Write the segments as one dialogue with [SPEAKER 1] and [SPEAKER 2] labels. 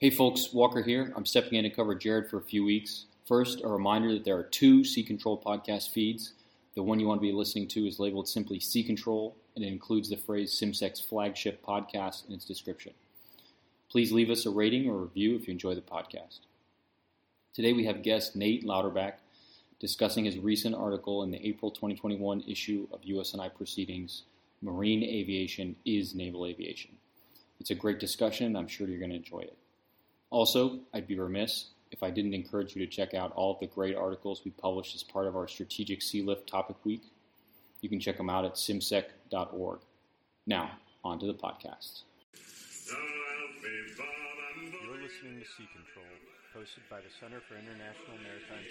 [SPEAKER 1] Hey folks, Walker here. I'm stepping in to cover Jared for a few weeks. First, a reminder that there are two Sea Control podcast feeds. The one you want to be listening to is labeled simply Sea Control, and it includes the phrase SimSec's flagship podcast in its description. Please leave us a rating or review if you enjoy the podcast. Today we have guest Nate Louderback discussing his recent article in the April 2021 issue of USNI Proceedings, Marine Aviation is Naval Aviation. It's a great discussion, and I'm sure you're going to enjoy it. Also, I'd be remiss if I didn't encourage you to check out all of the great articles we published as part of our Strategic Sea Lift Topic Week. You can check them out at simsec.org. Now, on to the podcast.
[SPEAKER 2] You're listening to Sea Control, hosted by the Center for International Maritime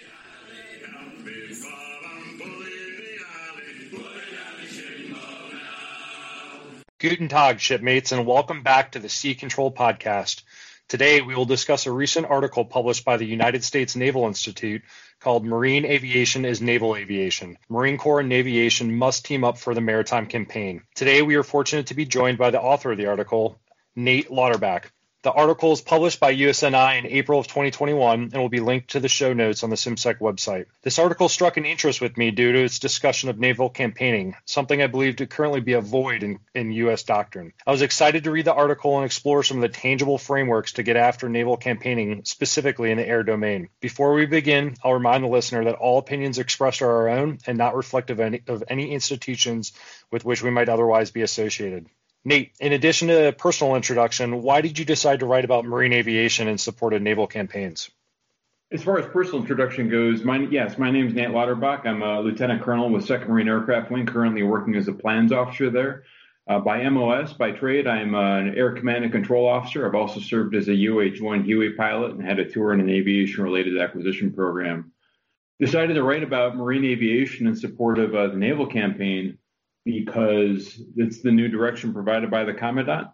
[SPEAKER 2] Security.
[SPEAKER 3] Guten Tag, shipmates, and welcome back to the Sea Control Podcast. Today, we will discuss a recent article published by the United States Naval Institute called Marine Aviation is Naval Aviation. Marine Corps and Naviation must team up for the maritime campaign. Today, we are fortunate to be joined by the author of the article, Nate Louderback. The article is published by USNI in April of 2021 and will be linked to the show notes on the SimSec website. This article struck an interest with me due to its discussion of naval campaigning, something I believe to currently be a void in U.S. doctrine. I was excited to read the article and explore some of the tangible frameworks to get after naval campaigning, specifically in the air domain. Before we begin, I'll remind the listener that all opinions expressed are our own and not reflective of any institutions with which we might otherwise be associated. Nate, in addition to a personal introduction, why did you decide to write about marine aviation in support of naval campaigns?
[SPEAKER 4] As far as personal introduction goes, my name is Nate Louderback. I'm a lieutenant colonel with 2nd Marine Aircraft Wing, currently working as a plans officer there. By MOS, by trade, I'm an air command and control officer. I've also served as a UH-1 Huey pilot and had a tour in an aviation-related acquisition program. Decided to write about marine aviation in support of the naval campaign because it's the new direction provided by the Commandant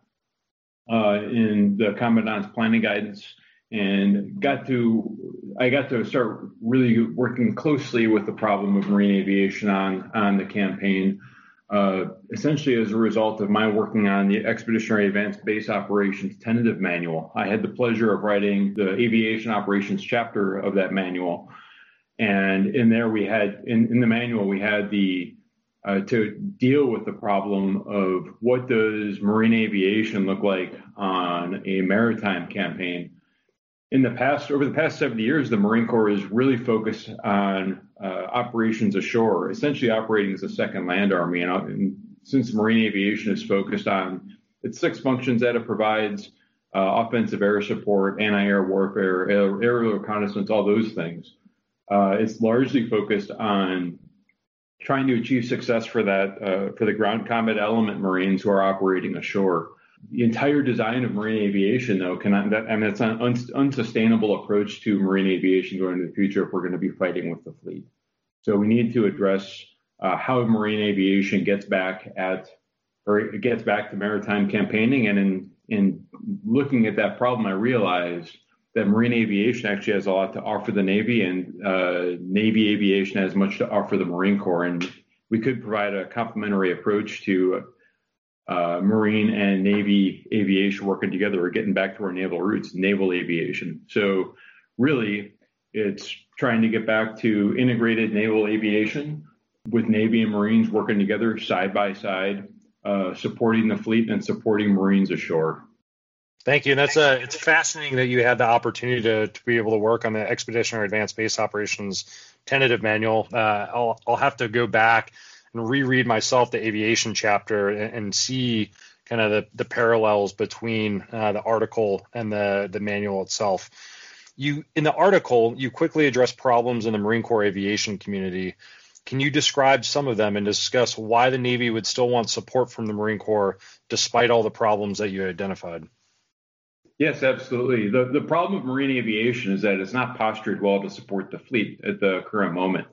[SPEAKER 4] in the Commandant's planning guidance, and I got to start really working closely with the problem of marine aviation on the campaign, essentially as a result of my working on the Expeditionary Advanced Base Operations Tentative Manual. I had the pleasure of writing the Aviation Operations chapter of that manual, and in there we had, in the manual, we had to deal with the problem of what does marine aviation look like on a maritime campaign. Over the past 70 years, the Marine Corps is really focused on operations ashore, essentially operating as a second land army. And since marine aviation is focused on its 6 functions that it provides, offensive air support, anti-air warfare, aerial reconnaissance, all those things, it's largely focused on trying to achieve success for the ground combat element Marines who are operating ashore. The entire design of marine aviation, though, it's an unsustainable approach to marine aviation going into the future if we're going to be fighting with the fleet. So we need to address how marine aviation gets back to maritime campaigning. And in looking at that problem, I realized that marine aviation actually has a lot to offer the Navy, and Navy aviation has much to offer the Marine Corps. And we could provide a complementary approach to Marine and Navy aviation working together, or getting back to our naval roots, naval aviation. So really, it's trying to get back to integrated naval aviation with Navy and Marines working together side by side, supporting the fleet and supporting Marines ashore.
[SPEAKER 3] Thank you. And it's fascinating that you had the opportunity to be able to work on the Expeditionary Advanced Base Operations Tentative Manual. I'll have to go back and reread myself the aviation chapter and see kind of the parallels between the article and the manual itself. In the article, you quickly address problems in the Marine Corps aviation community. Can you describe some of them and discuss why the Navy would still want support from the Marine Corps despite all the problems that you identified?
[SPEAKER 4] Yes, absolutely. The problem of marine aviation is that it's not postured well to support the fleet at the current moment.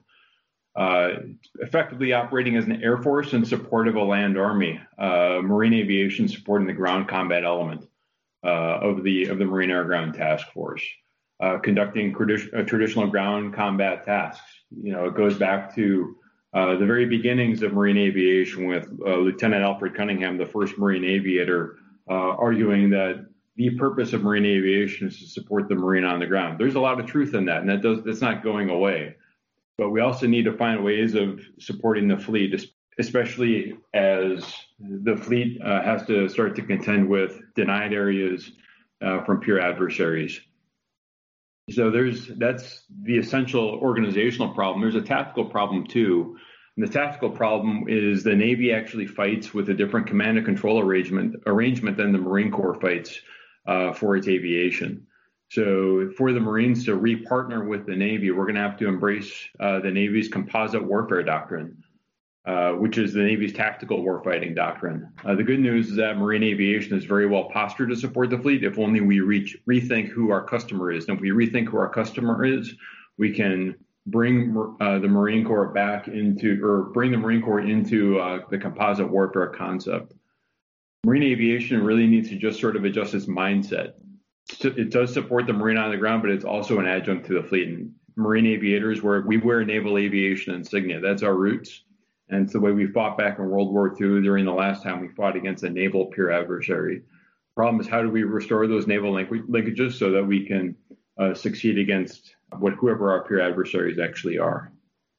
[SPEAKER 4] Effectively operating as an air force in support of a land army, marine aviation supporting the ground combat element of the Marine Air Ground Task Force, conducting traditional ground combat tasks. It goes back to the very beginnings of marine aviation with Lieutenant Alfred Cunningham, the first Marine aviator, arguing that the purpose of marine aviation is to support the marine on the ground. There's a lot of truth in that, and that's not going away. But we also need to find ways of supporting the fleet, especially as the fleet has to start to contend with denied areas from peer adversaries. So that's the essential organizational problem. There's a tactical problem too. And the tactical problem is the Navy actually fights with a different command and control arrangement than the Marine Corps fights for its aviation. So for the Marines to repartner with the Navy, we're going to have to embrace the Navy's composite warfare doctrine, which is the Navy's tactical warfighting doctrine. The good news is that marine aviation is very well postured to support the fleet if only we rethink who our customer is. And if we rethink who our customer is, we can bring the Marine Corps bring the Marine Corps into the composite warfare concept. Marine aviation really needs to just sort of adjust its mindset. It does support the Marine on the ground, but it's also an adjunct to the fleet. And Marine aviators, we wear naval aviation insignia. That's our roots. And it's the way we fought back in World War II during the last time we fought against a naval peer adversary. The problem is, how do we restore those naval linkages so that we can succeed against whoever our peer adversaries actually are?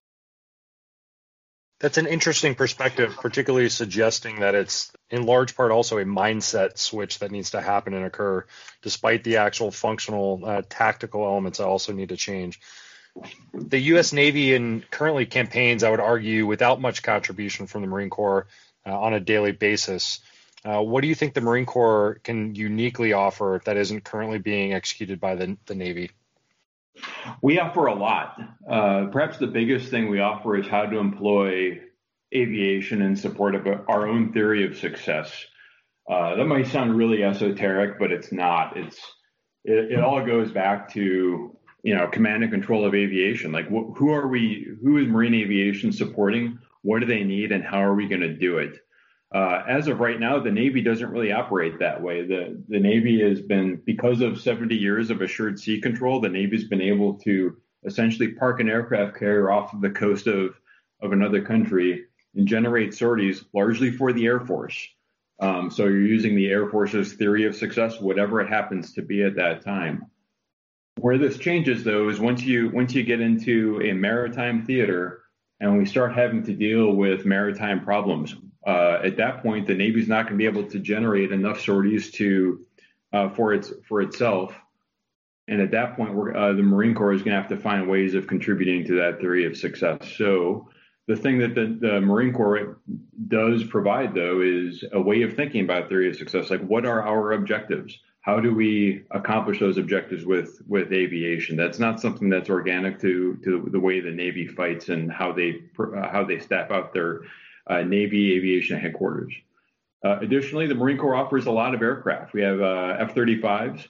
[SPEAKER 3] That's an interesting perspective, particularly suggesting that it's in large part also a mindset switch that needs to happen and occur, despite the actual functional tactical elements that also need to change. The U.S. Navy currently campaigns, I would argue, without much contribution from the Marine Corps on a daily basis. What do you think the Marine Corps can uniquely offer that isn't currently being executed by the Navy?
[SPEAKER 4] We offer a lot. Perhaps the biggest thing we offer is how to employ aviation in support of our own theory of success. That might sound really esoteric, but it's not. It all goes back to command and control of aviation. Like, who is marine aviation supporting? What do they need, and how are we going to do it? As of right now, the Navy doesn't really operate that way. The Navy has been, because of 70 years of assured sea control, the Navy's been able to essentially park an aircraft carrier off of the coast of another country and generate sorties largely for the Air Force. So you're using the Air Force's theory of success, whatever it happens to be at that time. Where this changes, though, is once you get into a maritime theater and we start having to deal with maritime problems, at that point, the Navy's not going to be able to generate enough sorties for itself. And at that point, the Marine Corps is going to have to find ways of contributing to that theory of success. So the thing that the Marine Corps does provide, though, is a way of thinking about theory of success. Like, what are our objectives? How do we accomplish those objectives with aviation? That's not something that's organic to the way the Navy fights and how they staff out their Navy aviation headquarters. Additionally, the Marine Corps offers a lot of aircraft. We have F-35s,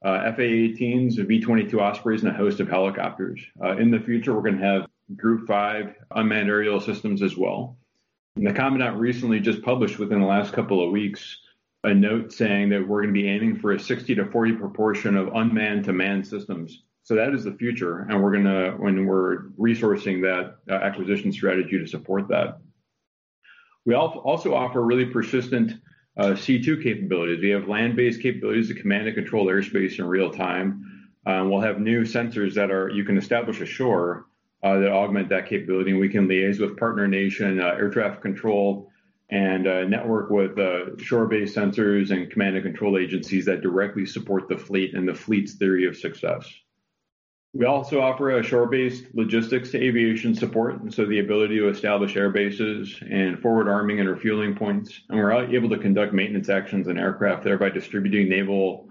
[SPEAKER 4] FA-18s, V-22 Ospreys, and a host of helicopters. In the future, we're going to have Group 5 unmanned aerial systems as well. And the Commandant recently just published within the last couple of weeks a note saying that we're going to be aiming for a 60 to 40 proportion of unmanned to manned systems. So that is the future, and we're resourcing that acquisition strategy to support that. We also offer really persistent C2 capabilities. We have land-based capabilities to command and control airspace in real time. We'll have new sensors that you can establish ashore that augment that capability, and we can liaise with partner nation air traffic control and network with shore-based sensors and command and control agencies that directly support the fleet and the fleet's theory of success. We also offer a shore-based logistics to aviation support, and so the ability to establish air bases and forward arming and refueling points. And we're able to conduct maintenance actions in aircraft, thereby distributing naval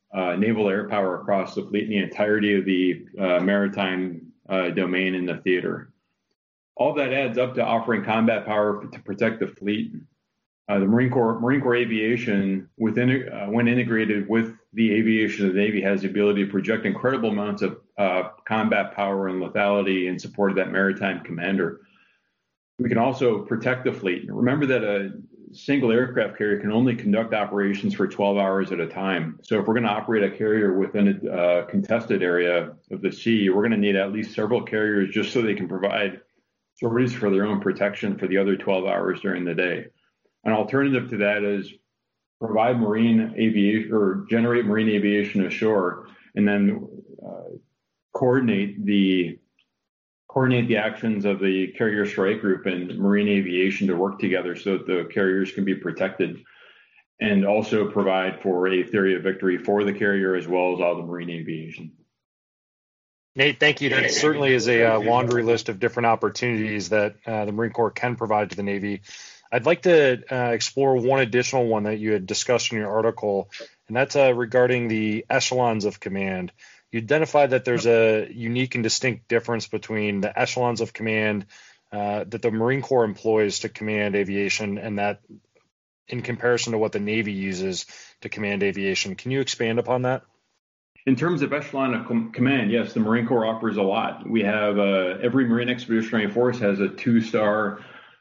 [SPEAKER 4] air power across the fleet in the entirety of the maritime domain in the theater. All that adds up to offering combat power to protect the fleet. The Marine Corps aviation, when integrated with the aviation of the Navy, has the ability to project incredible amounts of combat power and lethality in support of that maritime commander. We can also protect the fleet. Remember that a single aircraft carrier can only conduct operations for 12 hours at a time. So if we're going to operate a carrier within a contested area of the sea, we're going to need at least several carriers just so they can provide sorties for their own protection for the other 12 hours during the day. An alternative to that is provide marine aviation or generate marine aviation ashore, and then coordinate the actions of the carrier strike group and marine aviation to work together so that the carriers can be protected, and also provide for a theory of victory for the carrier as well as all the marine aviation.
[SPEAKER 3] Nate, thank you. That certainly is a laundry list of different opportunities that the Marine Corps can provide to the Navy. I'd like to explore one additional one that you had discussed in your article, and that's regarding the echelons of command. You identified that there's a unique and distinct difference between the echelons of command that the Marine Corps employs to command aviation, and that in comparison to what the Navy uses to command aviation. Can you expand upon that?
[SPEAKER 4] In terms of echelon of command, yes, the Marine Corps offers a lot. We have every Marine Expeditionary Force has a two-star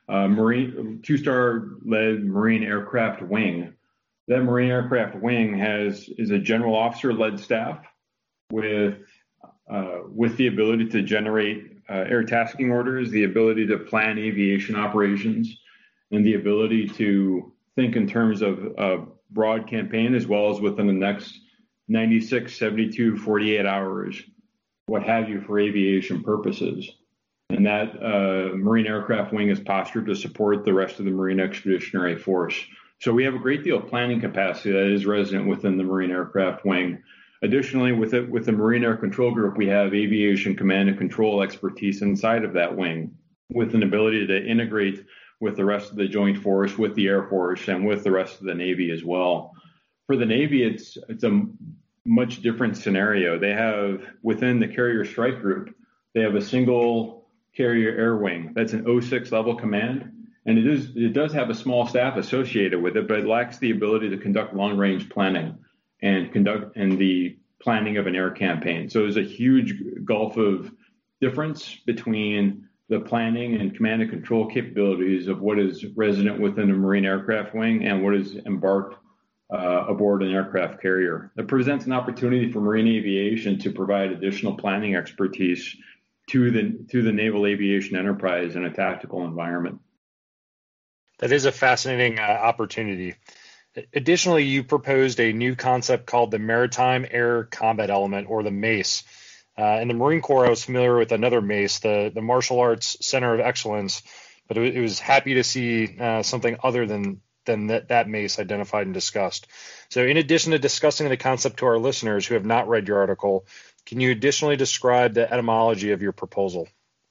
[SPEAKER 4] led Marine aircraft wing. That Marine aircraft wing is a general officer-led staff with the ability to generate air tasking orders, the ability to plan aviation operations, and the ability to think in terms of a broad campaign as well as within the next 96, 72, 48 hours, what have you, for aviation purposes. And that Marine aircraft wing is postured to support the rest of the Marine Expeditionary Force. So we have a great deal of planning capacity that is resident within the Marine aircraft wing. Additionally, with the Marine Air Control Group, we have aviation command and control expertise inside of that wing, with an ability to integrate with the rest of the Joint Force, with the Air Force, and with the rest of the Navy as well. For the Navy, it's a much different scenario. They have, within the Carrier Strike Group, they have a single carrier air wing. That's an 06 level command, and it does have a small staff associated with it, but it lacks the ability to conduct long-range planning and the planning of an air campaign. So there's a huge gulf of difference between the planning and command and control capabilities of what is resident within a Marine aircraft wing and what is embarked aboard an aircraft carrier. It presents an opportunity for marine aviation to provide additional planning expertise to the naval aviation enterprise in a tactical environment.
[SPEAKER 3] That is a fascinating opportunity. Additionally, you proposed a new concept called the Maritime Air Combat Element, or the MACE. In the Marine Corps, I was familiar with another MACE, the Martial Arts Center of Excellence, but it was happy to see something other than that MACE identified and discussed. So in addition to discussing the concept to our listeners who have not read your article, can you additionally describe the etymology of your proposal?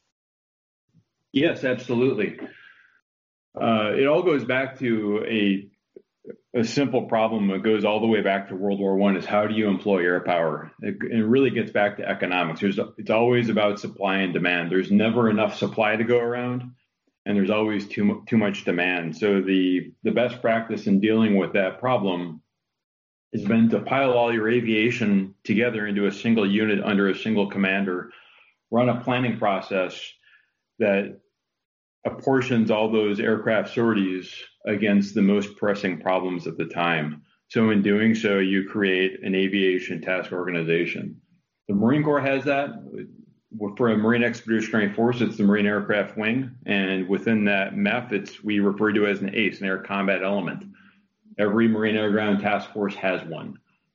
[SPEAKER 4] Yes, absolutely. It all goes back to a simple problem that goes all the way back to World War I, is how do you employ air power? It really gets back to economics. It's always about supply and demand. There's never enough supply to go around, and there's always too much demand. So the best practice in dealing with that problem has been to pile all your aviation together into a single unit under a single commander, run a planning process that apportions all those aircraft sorties against the most pressing problems at the time. So in doing so, you create an aviation task organization. The Marine Corps has that. For a Marine Expeditionary Force, it's the Marine Aircraft Wing. And within that MEF, we refer to as an ACE, an Air Combat Element. Every Marine Air Ground Task Force has one.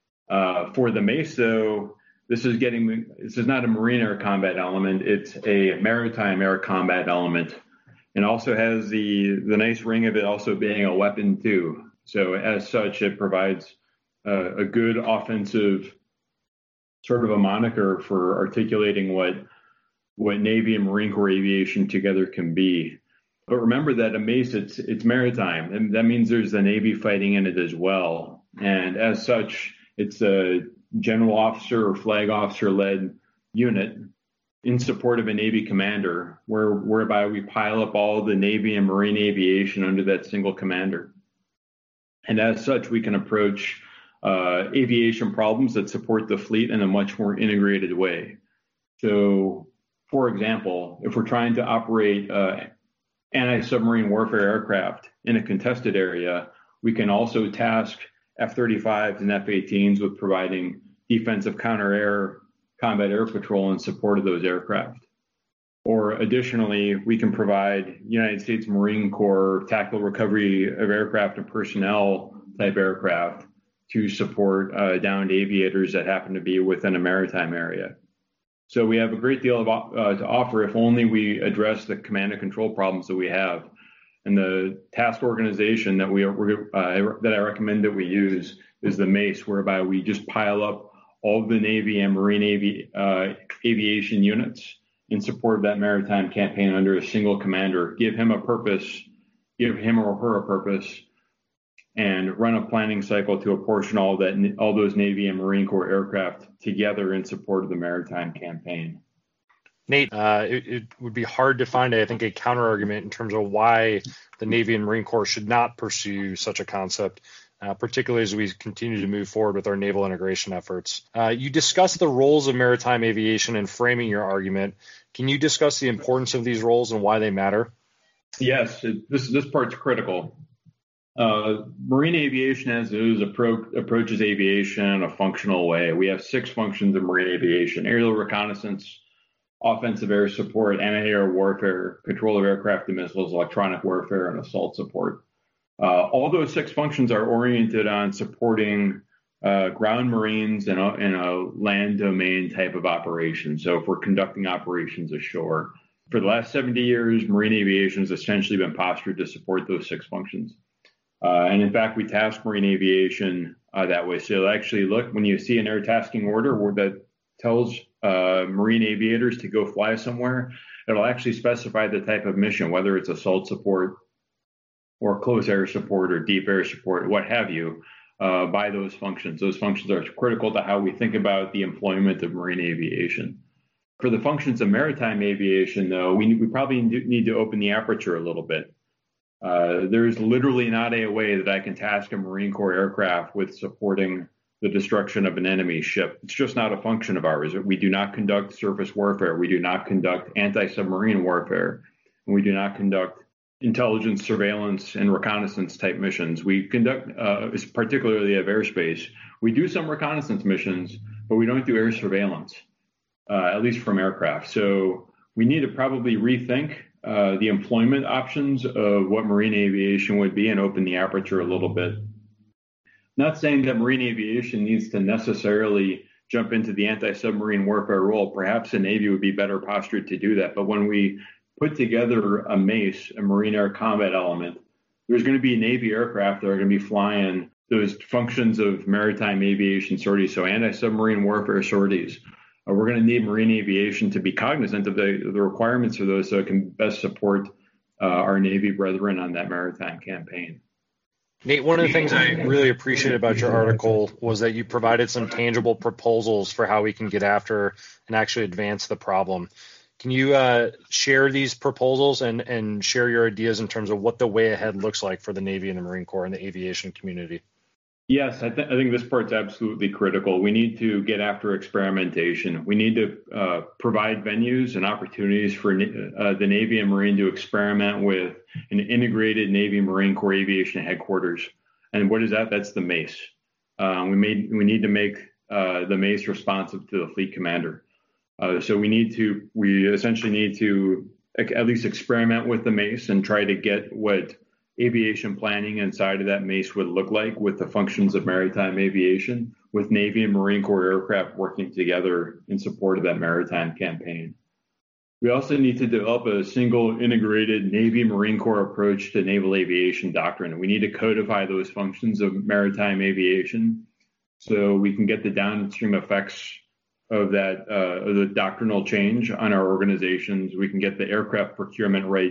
[SPEAKER 4] For the MACE, though, this is not a Marine Air Combat Element. It's a Maritime Air Combat Element, and also has the nice ring of it also being a weapon too. So as such, it provides a good offensive sort of a moniker for articulating what Navy and Marine Corps aviation together can be. But remember that a MACE, it's maritime, and that means there's the Navy fighting in it as well. And as such, it's a general officer or flag officer led unit in support of a Navy commander, whereby we pile up all the Navy and Marine aviation under that single commander. And as such, we can approach aviation problems that support the fleet in a much more integrated way. So, for example, if we're trying to operate anti-submarine warfare aircraft in a contested area, we can also task F-35s and F-18s with providing defensive counter-air combat air patrol in support of those aircraft. Or additionally, we can provide United States Marine Corps tactical recovery of aircraft and personnel type aircraft to support downed aviators that happen to be within a maritime area. So we have a great deal to offer if only we address the command and control problems that we have. And the task organization that that I recommend that we use is the MACE, whereby we just pile up all of the Navy and Marine aviation units in support of that maritime campaign under a single commander, give him or her a purpose, and run a planning cycle to apportion all those Navy and Marine Corps aircraft together in support of the maritime campaign.
[SPEAKER 3] Nate, it would be hard to find, I think, a counter argument in terms of why the Navy and Marine Corps should not pursue such a concept, particularly as we continue to move forward with our naval integration efforts. You discussed the roles of maritime aviation in framing your argument. Can you discuss the importance of these roles and why they matter?
[SPEAKER 4] Yes, this part's critical. Marine aviation as it is approaches aviation in a functional way. We have 6 functions of marine aviation: aerial reconnaissance, offensive air support, anti-air warfare, control of aircraft and missiles, electronic warfare, and assault support. All those 6 functions are oriented on supporting ground marines in a land domain type of operation. So if we're conducting operations ashore, for the last 70 years, marine aviation has essentially been postured to support those 6 functions. And in fact, we task marine aviation that way. So actually, look, when you see an air tasking order that tells marine aviators to go fly somewhere, it'll actually specify the type of mission, whether it's assault support or close air support or deep air support, what have you, by those functions. Those functions are critical to how we think about the employment of marine aviation. For the functions of maritime aviation, though, we probably need to open the aperture a little bit. There's literally not a way that I can task a Marine Corps aircraft with supporting the destruction of an enemy ship. It's just not a function of ours. We do not conduct surface warfare. We do not conduct anti-submarine warfare. And we do not conduct intelligence, surveillance, and reconnaissance type missions. We conduct, particularly of airspace, we do some reconnaissance missions, but we don't do air surveillance, at least from aircraft. So we need to probably rethink the employment options of what marine aviation would be and open the aperture a little bit. Not saying that marine aviation needs to necessarily jump into the anti-submarine warfare role. Perhaps the Navy would be better postured to do that. But when we put together a MACE, a Marine Air Combat Element, there's going to be Navy aircraft that are going to be flying those functions of maritime aviation sorties, so anti-submarine warfare sorties. We're going to need marine aviation to be cognizant of the requirements of those so it can best support our Navy brethren on that maritime campaign.
[SPEAKER 3] Nate, one of the things I really appreciate about your article was that you provided some tangible proposals for how we can get after and actually advance the problem. Can you share these proposals and share your ideas in terms of what the way ahead looks like for the Navy and the Marine Corps and the aviation community?
[SPEAKER 4] Yes, I think this part's absolutely critical. We need to get after experimentation. We need to provide venues and opportunities for the Navy and Marine to experiment with an integrated Navy Marine Corps aviation headquarters. And what is that? That's the MACE. We need to make the MACE responsive to the fleet commander. So we essentially need to at least experiment with the MACE and try to get what aviation planning inside of that MACE would look like with the functions of maritime aviation, with Navy and Marine Corps aircraft working together in support of that maritime campaign. We also need to develop a single integrated Navy Marine Corps approach to naval aviation doctrine. We need to codify those functions of maritime aviation so we can get the downstream effects of that, of the doctrinal change on our organizations. We can get the aircraft procurement right.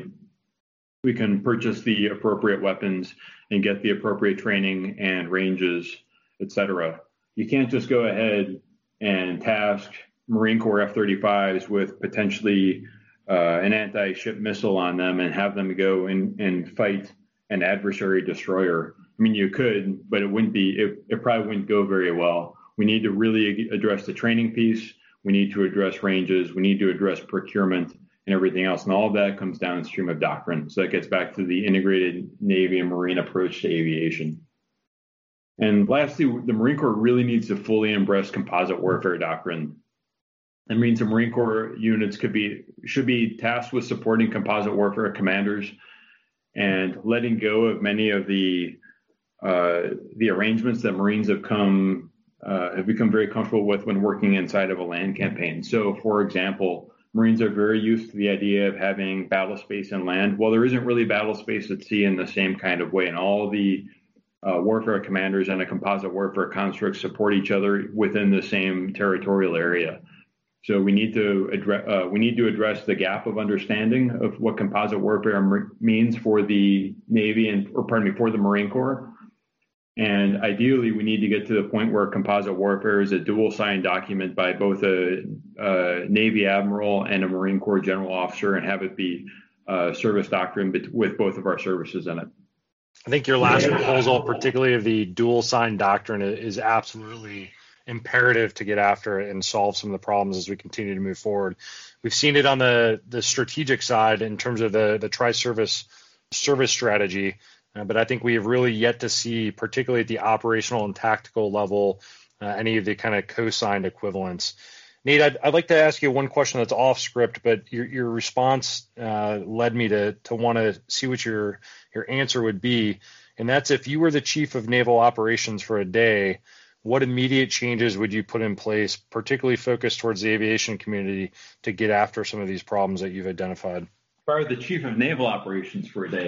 [SPEAKER 4] We can purchase the appropriate weapons and get the appropriate training and ranges, et cetera. You can't just go ahead and task Marine Corps F-35s with potentially an anti-ship missile on them and have them go and fight an adversary destroyer. I mean, you could, but it probably wouldn't go very well. We need to really address the training piece. We need to address ranges. We need to address procurement and everything else. And all of that comes downstream of doctrine. So that gets back to the integrated Navy and Marine approach to aviation. And lastly, the Marine Corps really needs to fully embrace composite warfare doctrine. That means the Marine Corps units should be tasked with supporting composite warfare commanders and letting go of many of the the arrangements that Marines have become very comfortable with when working inside of a land campaign. So, for example, Marines are very used to the idea of having battle space in land. Well, there isn't really battle space at sea in the same kind of way, and all the warfare commanders and a composite warfare construct support each other within the same territorial area. So we need to address the gap of understanding of what composite warfare means for the Navy for the Marine Corps. And ideally, we need to get to the point where composite warfare is a dual signed document by both a Navy admiral and a Marine Corps general officer, and have it be service doctrine with both of our services in it.
[SPEAKER 3] I think your last proposal, particularly of the dual signed doctrine, is absolutely imperative to get after it and solve some of the problems as we continue to move forward. We've seen it on the strategic side in terms of the tri-service service strategy, but I think we have really yet to see, particularly at the operational and tactical level, any of the kind of co-signed equivalents. Nate, I'd like to ask you one question that's off script, but your response led me to want to see what your answer would be, and that's if you were the chief of naval operations for a day, what immediate changes would you put in place, particularly focused towards the aviation community, to get after some of these problems that you've identified?
[SPEAKER 4] If I were the chief of naval operations for a day,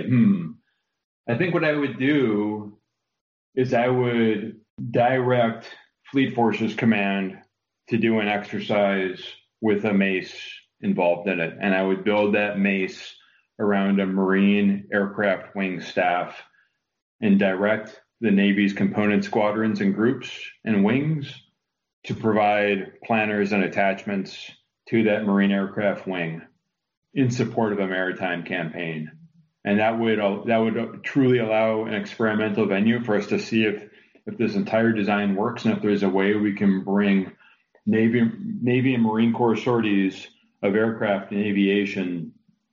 [SPEAKER 4] I think what I would do is I would direct Fleet Forces Command to do an exercise with a mace involved in it. And I would build that mace around a Marine aircraft wing staff and direct the Navy's component squadrons and groups and wings to provide planners and attachments to that Marine aircraft wing in support of a maritime campaign. And that would truly allow an experimental venue for us to see if this entire design works, and if there's a way we can bring Navy and Marine Corps sorties of aircraft and aviation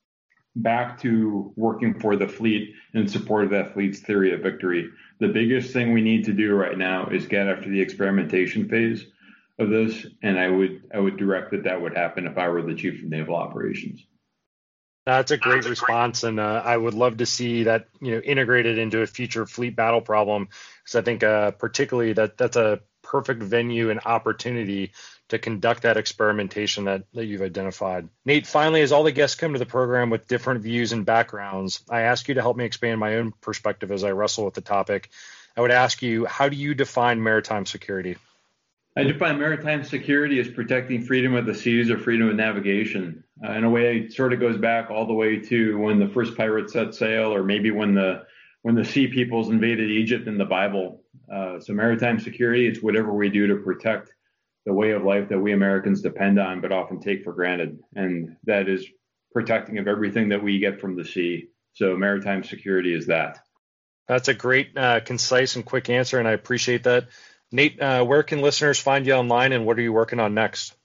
[SPEAKER 4] back to working for the fleet in support of that fleet's theory of victory. The biggest thing we need to do right now is get after the experimentation phase of this, and I would direct that would happen if I were the chief of naval operations.
[SPEAKER 3] That's a great response, and I would love to see that integrated into a future fleet battle problem, because I think particularly that's a perfect venue and opportunity to conduct that experimentation that you've identified. Nate, finally, as all the guests come to the program with different views and backgrounds, I ask you to help me expand my own perspective as I wrestle with the topic. I would ask you, how do you define maritime security?
[SPEAKER 4] I define maritime security as protecting freedom of the seas or freedom of navigation. In a way, it sort of goes back all the way to when the first pirates set sail, or maybe when the sea peoples invaded Egypt in the Bible. So maritime security, it's whatever we do to protect the way of life that we Americans depend on but often take for granted. And that is protecting of everything that we get from the sea. So maritime security is that.
[SPEAKER 3] That's a great, concise and quick answer, and I appreciate that. Nate, where can listeners find you online, and what are you working on next?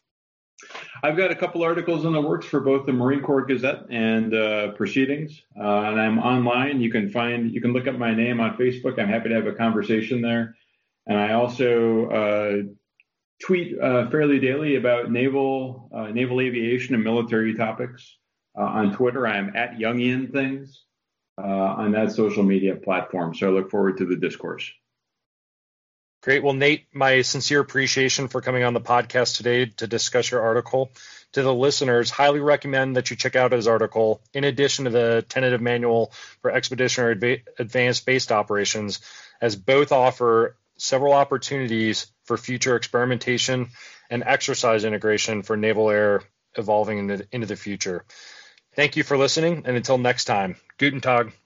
[SPEAKER 4] I've got a couple articles in the works for both the Marine Corps Gazette and Proceedings, and I'm online. You can look up my name on Facebook. I'm happy to have a conversation there. And I also tweet fairly daily about naval aviation and military topics. On Twitter, I'm at Jungian Things on that social media platform. So I look forward to the discourse.
[SPEAKER 3] Great. Well, Nate, my sincere appreciation for coming on the podcast today to discuss your article. To the listeners, highly recommend that you check out his article, in addition to the tentative manual for expeditionary advanced based operations, as both offer several opportunities for future experimentation and exercise integration for naval air evolving into the future. Thank you for listening, and until next time, Guten Tag.